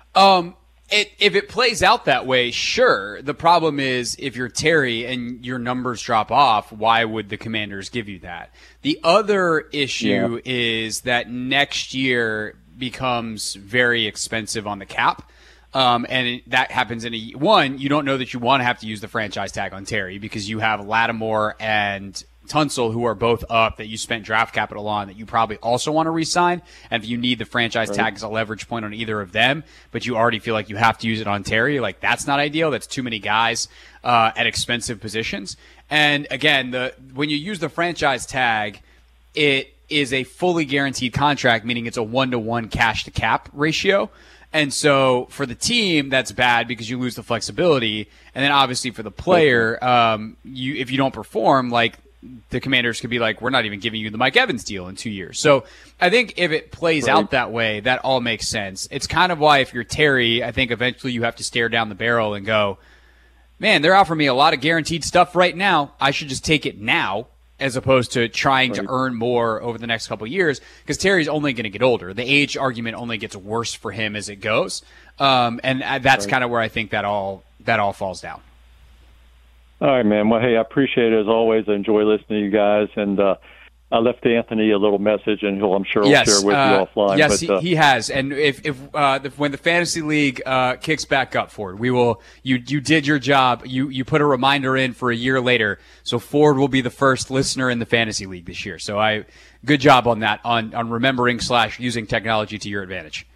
If it plays out that way, sure. The problem is if you're Terry and your numbers drop off, why would the Commanders give you that? The other issue is that next year becomes very expensive on the cap. And that happens in you don't know that you want to have to use the franchise tag on Terry because you have Lattimore and Tunsil, who are both up, that you spent draft capital on, that you probably also want to re-sign. And if you need the franchise tag as a leverage point on either of them, but you already feel like you have to use it on Terry, like that's not ideal. That's too many guys at expensive positions. And again, when you use the franchise tag, it is a fully guaranteed contract, meaning it's a 1-to-1 cash to cap ratio. And so for the team, that's bad because you lose the flexibility. And then obviously for the player, if you don't perform, like the Commanders could be like, we're not even giving you the Mike Evans deal in 2 years. So I think if it plays out that way, that all makes sense. It's kind of why if you're Terry, I think eventually you have to stare down the barrel and go, man, they're offering me a lot of guaranteed stuff right now. I should just take it now, as opposed to trying to earn more over the next couple of years, because Terry's only going to get older. The age argument only gets worse for him as it goes. And that's kind of where I think that all falls down. All right, man. Well, hey, I appreciate it as always. I enjoy listening to you guys. And I left Anthony a little message, and he'll, I'm sure, will share with you offline. Yes, he has. And when the fantasy league kicks back up, Ford, we will. You did your job. You put a reminder in for a year later, so Ford will be the first listener in the fantasy league this year. So good job on that, on remembering / using technology to your advantage.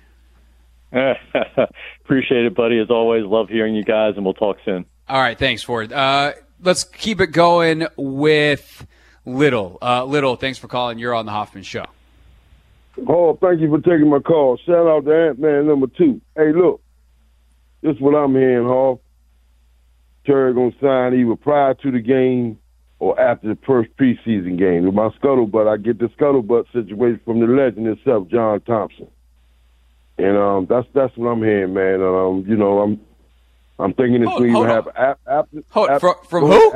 Appreciate it, buddy. As always, love hearing you guys, and we'll talk soon. All right, thanks, Ford. Let's keep it going with Little. Little, thanks for calling. You're on the Hoffman Show. Oh, thank you for taking my call. Shout out to Ant-Man number 2. Hey, look, this is what I'm hearing, Hoff. Terry going to sign either prior to the game or after the first preseason game. With my scuttlebutt, I get the scuttlebutt situation from the legend himself, John Thompson. And that's what I'm hearing, man. I'm thinking it's going to have after from who?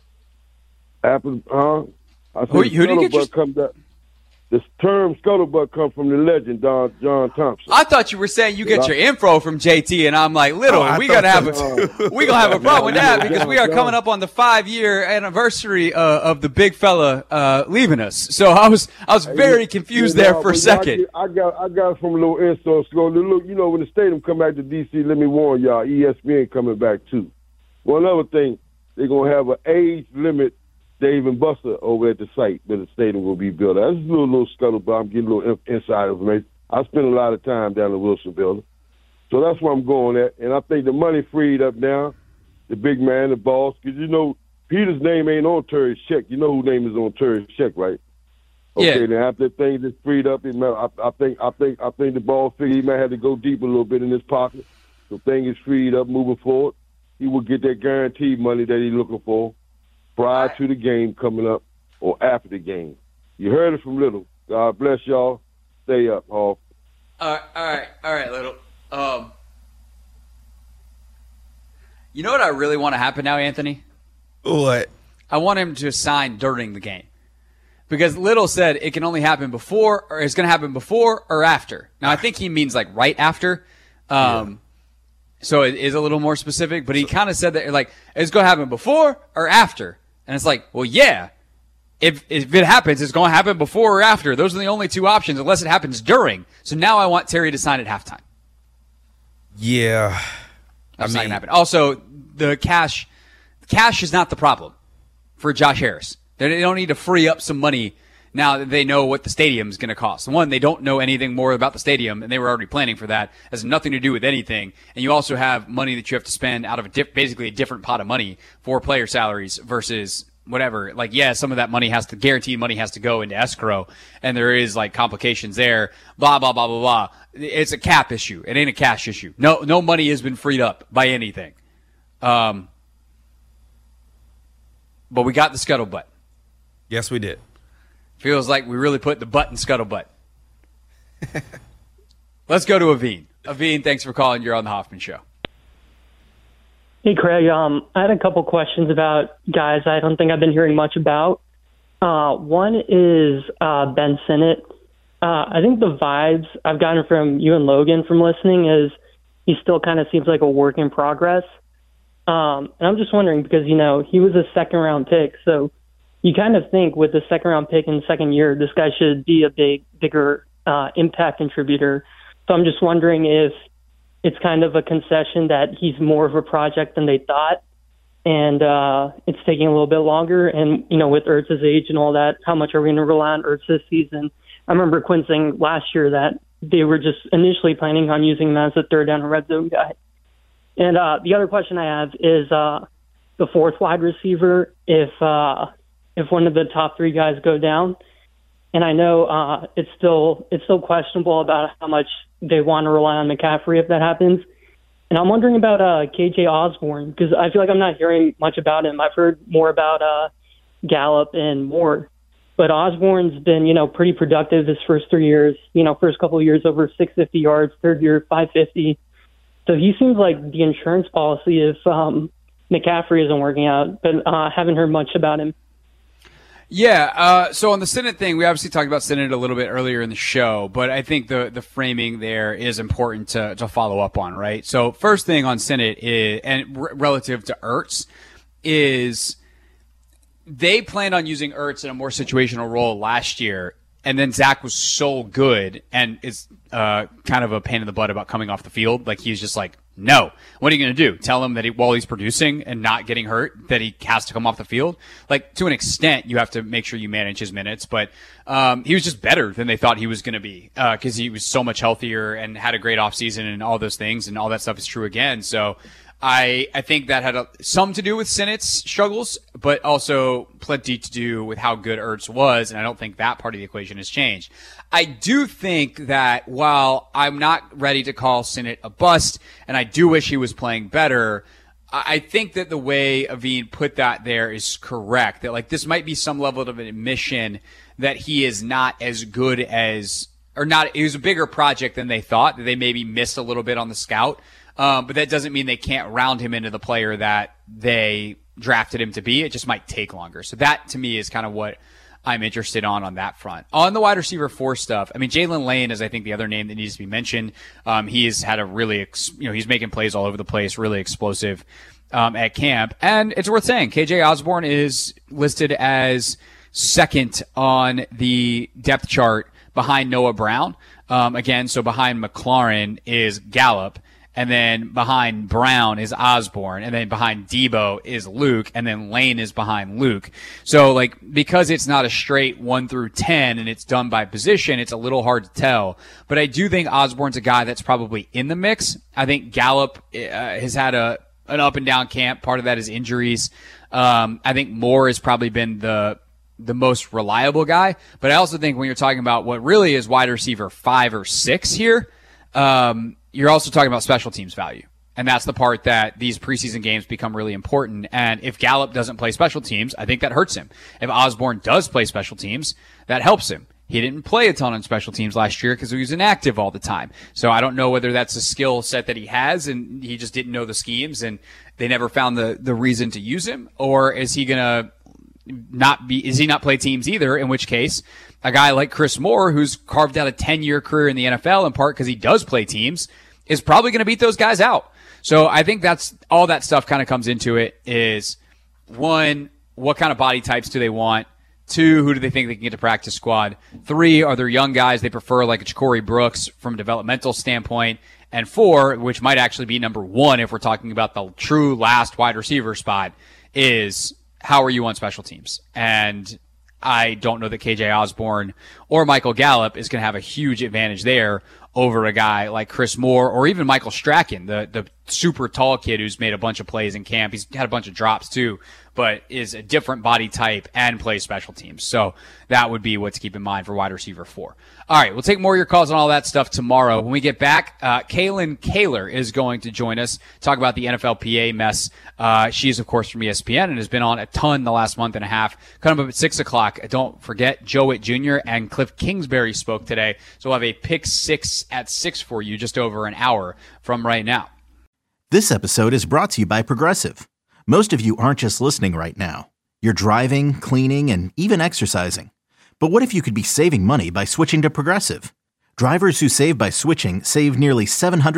After, I said who did you get this term scuttlebutt comes from the legend, John Thompson. I thought you were saying you get your info from JT, and I'm like, Little, we gonna have a problem with that because we are coming up on the 5-year anniversary of the big fella leaving us. So I was very confused there for a second. I got it from a little insult. So look, when the stadium come back to DC, let me warn y'all, ESPN coming back too. One other thing, they're gonna have an age limit. Dave and Buster over at the site where the stadium will be built. That's a little scuttlebutt. I'm getting a little inside information. I spend a lot of time down in Wilson Building. So that's where I'm going at. And I think the money freed up now, the big man, the boss, because, Peter's name ain't on Terry's check. You know whose name is on Terry's check, right? Okay, yeah. Now after things is freed up, I think the ball figure he might have to go deep a little bit in his pocket. So things is freed up moving forward. He will get that guaranteed money that he's looking for prior to the game coming up or after the game. You heard it from Little. God bless y'all. Stay up, Hall. All right, Little. You know what I really want to happen now, Anthony? What? I want him to sign during the game. Because Little said it can only happen before, or it's going to happen before or after. Now, I think he means like right after. So it is a little more specific, but he kind of said that like it's going to happen before or after. And it's like, well, yeah. If it happens, it's going to happen before or after. Those are the only two options, unless it happens during. So now I want Terry to sign at halftime. Yeah. That's not going to happen. Also, the cash is not the problem for Josh Harris. They don't need to free up some money now that they know what the stadium is going to cost. One, they don't know anything more about the stadium, and they were already planning for that. It has nothing to do with anything. And you also have money that you have to spend out of basically a different pot of money for player salaries versus whatever. Like, yeah, some of that money guaranteed money has to go into escrow, and there is like complications there. Blah, blah, blah, blah, blah. It's a cap issue. It ain't a cash issue. No money has been freed up by anything. But we got the scuttlebutt. Yes, we did. Feels like we really put the butt in scuttlebutt. Let's go to Aveen. Aveen, thanks for calling. You're on the Hoffman Show. Hey, Craig. I had a couple questions about guys I don't think I've been hearing much about. One is Ben Sinnott. I think the vibes I've gotten from you and Logan from listening is he still kind of seems like a work in progress. And I'm just wondering because, he was a second-round pick, so you kind of think with the second-round pick in the second year, this guy should be a bigger impact contributor. So I'm just wondering if it's kind of a concession that he's more of a project than they thought, and it's taking a little bit longer. And, with Ertz's age and all that, how much are we going to rely on Ertz this season? I remember Quinn saying last year that they were just initially planning on using him as a third down and red zone guy. And the other question I have is the fourth wide receiver, if one of the top three guys go down. And I know it's still questionable about how much they want to rely on McCaffrey if that happens. And I'm wondering about KJ Osborne, because I feel like I'm not hearing much about him. I've heard more about Gallup and Moore. But Osborne's been, pretty productive his first 3 years. First couple of years over 650 yards, third year 550. So he seems like the insurance policy if McCaffrey isn't working out, but I haven't heard much about him. Yeah, so on the Sinnott thing, we obviously talked about Sinnott a little bit earlier in the show, but I think the framing there is important to follow up on, right? So first thing on Sinnott is, and relative to Ertz, is they planned on using Ertz in a more situational role last year, and then Zach was so good and is kind of a pain in the butt about coming off the field. Like, he's just like, no. What are you going to do? Tell him that while he's producing and not getting hurt, that he has to come off the field? Like, to an extent, you have to make sure you manage his minutes. But he was just better than they thought he was going to be because he was so much healthier and had a great offseason and all those things, and all that stuff is true again. So I think that had some to do with Sinnott's struggles, but also plenty to do with how good Ertz was, and I don't think that part of the equation has changed. I do think that while I'm not ready to call Sinnott a bust, and I do wish he was playing better, I think that the way Aveen put that there is correct, that like this might be some level of an admission that he is not as good as, or not, it was a bigger project than they thought, that they maybe missed a little bit on the scout. But that doesn't mean they can't round him into the player that they drafted him to be. It just might take longer. So that, to me, is kind of what I'm interested on that front. On the wide receiver 4 stuff, I mean, Jalen Lane is, I think, the other name that needs to be mentioned. He has had a really, he's making plays all over the place, really explosive at camp. And it's worth saying, KJ Osborne is listed as second on the depth chart behind Noah Brown. Again, so behind McLaurin is Gallup. And then behind Brown is Osborne. And then behind Debo is Luke. And then Lane is behind Luke. So, like, because it's not a straight 1 through 10 and it's done by position, it's a little hard to tell. But I do think Osborne's a guy that's probably in the mix. I think Gallup has had an up and down camp. Part of that is injuries. I think Moore has probably been the most reliable guy. But I also think when you're talking about what really is wide receiver 5 or 6 here, you're also talking about special teams value. And that's the part that these preseason games become really important. And if Gallup doesn't play special teams, I think that hurts him. If Osborne does play special teams, that helps him. He didn't play a ton on special teams last year because he was inactive all the time. So I don't know whether that's a skill set that he has and he just didn't know the schemes and they never found the reason to use him, or is he going to Is he not play teams either? In which case, a guy like Chris Moore, who's carved out a 10-year career in the NFL, in part because he does play teams, is probably going to beat those guys out. So I think that's all that stuff kind of comes into it is, one, what kind of body types do they want? 2, who do they think they can get to practice squad? 3, are there young guys they prefer, like a Ja'Cory Brooks from a developmental standpoint? And 4, which might actually be number 1 if we're talking about the true last wide receiver spot, is how are you on special teams? And I don't know that KJ Osborne or Michael Gallup is going to have a huge advantage there over a guy like Chris Moore or even Michael Strachan, the super tall kid who's made a bunch of plays in camp. He's had a bunch of drops too, but is a different body type and plays special teams. So that would be what to keep in mind for wide receiver 4. All right, we'll take more of your calls on all that stuff tomorrow. When we get back, Kaylin Kaler is going to join us, talk about the NFLPA mess. She is, of course, from ESPN and has been on a ton the last month and a half. Coming up at 6 o'clock, don't forget, Joe Witt Jr. and Cliff Kingsbury spoke today. So we'll have a Pick 6 at 6 for you just over an hour from right now. This episode is brought to you by Progressive. Most of you aren't just listening right now. You're driving, cleaning, and even exercising. But what if you could be saving money by switching to Progressive? Drivers who save by switching save nearly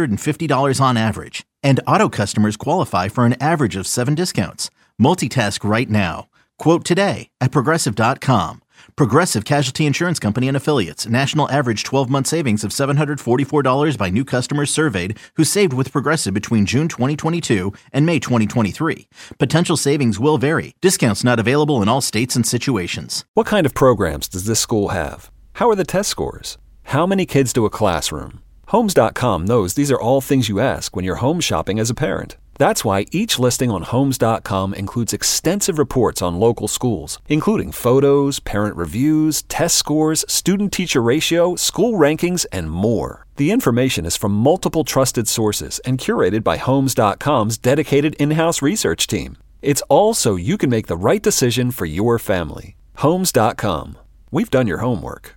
$750 on average. And auto customers qualify for an average of 7 discounts. Multitask right now. Quote today at Progressive.com. Progressive Casualty Insurance Company and Affiliates. National average 12-month savings of $744 by new customers surveyed who saved with Progressive between June 2022 and May 2023. Potential savings will vary. Discounts not available in all states and situations. What kind of programs does this school have? How are the test scores? How many kids do a classroom? Homes.com knows these are all things you ask when you're home shopping as a parent. That's why each listing on Homes.com includes extensive reports on local schools, including photos, parent reviews, test scores, student-teacher ratio, school rankings, and more. The information is from multiple trusted sources and curated by Homes.com's dedicated in-house research team. It's all so you can make the right decision for your family. Homes.com. We've done your homework.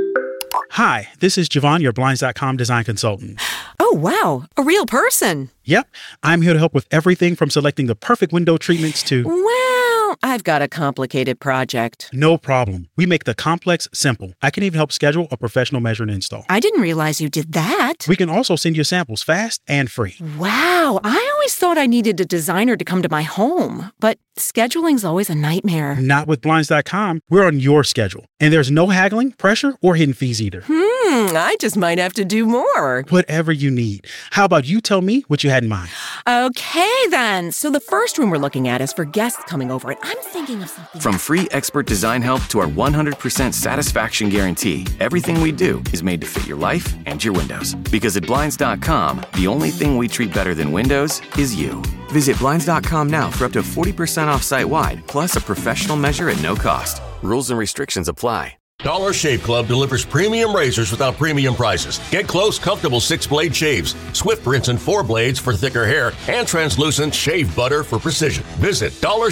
Hi, this is Javon, your Blinds.com design consultant. Oh, wow. A real person. Yep. I'm here to help with everything from selecting the perfect window treatments to... Well, I've got a complicated project. No problem. We make the complex simple. I can even help schedule a professional measure and install. I didn't realize you did that. We can also send you samples fast and free. Wow. I always thought I needed a designer to come to my home, but scheduling's always a nightmare. Not with Blinds.com. We're on your schedule. And there's no haggling, pressure, or hidden fees either. I just might have to do more. Whatever you need. How about you tell me what you had in mind? Okay, then. So the first room we're looking at is for guests coming over, and I'm thinking of something. From free expert design help to our 100% satisfaction guarantee, everything we do is made to fit your life and your windows. Because at Blinds.com, the only thing we treat better than windows is you. Visit Blinds.com now for up to 40% off site-wide, plus a professional measure at no cost. Rules and restrictions apply. Dollar Shave Club delivers premium razors without premium prices. Get close, comfortable 6-blade shaves, swift rinse and 4 blades for thicker hair, and translucent shave butter for precision. Visit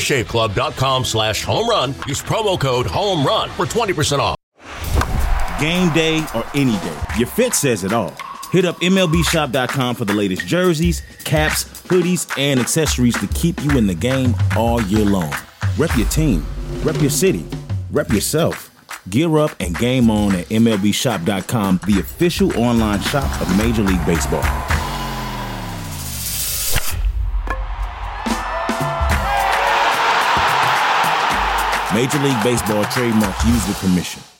dollarshaveclub.com/home-run. Use promo code HOME-RUN for 20% off. Game day or any day, your fit says it all. Hit up MLBshop.com for the latest jerseys, caps, hoodies, and accessories to keep you in the game all year long. Rep your team, rep your city, rep yourself. Gear up and game on at MLBshop.com, the official online shop of Major League Baseball. Major League Baseball trademark used with permission.